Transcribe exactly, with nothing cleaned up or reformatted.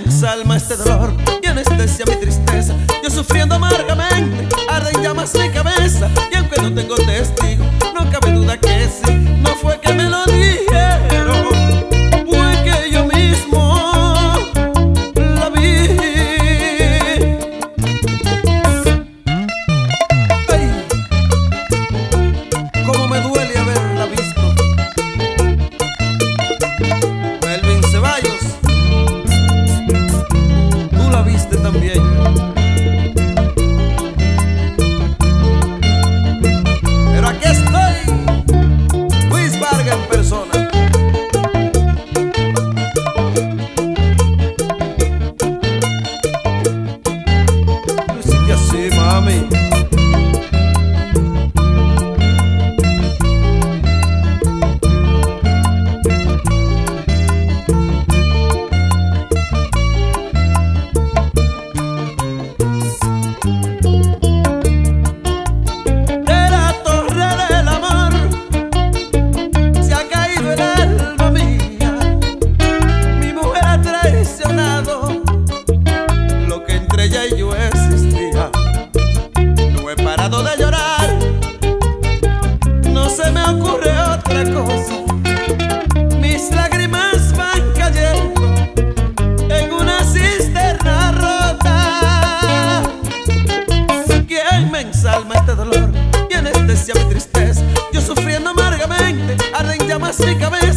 ensalma este dolor y anestesia mi tristeza. Yo sufriendo amargamente, arde en llamas mi cabeza. Y aunque no tengo testigo, no cabe duda que sí. No fue que me lo dijeron, fue que yo mismo la vi. Ay, cómo me duele haberla visto. Melvin Ceballos, tú la viste también. Pero aquí estoy, Luis Vargas en persona. Lo hiciste así, mami. Yo existía, no he parado de llorar, no se me ocurre otra cosa. Mis lágrimas van cayendo en una cisterna rota. ¿Quién me ensalma este dolor y anestesia mi tristeza? Yo sufriendo amargamente, arde en llamas mi cabeza.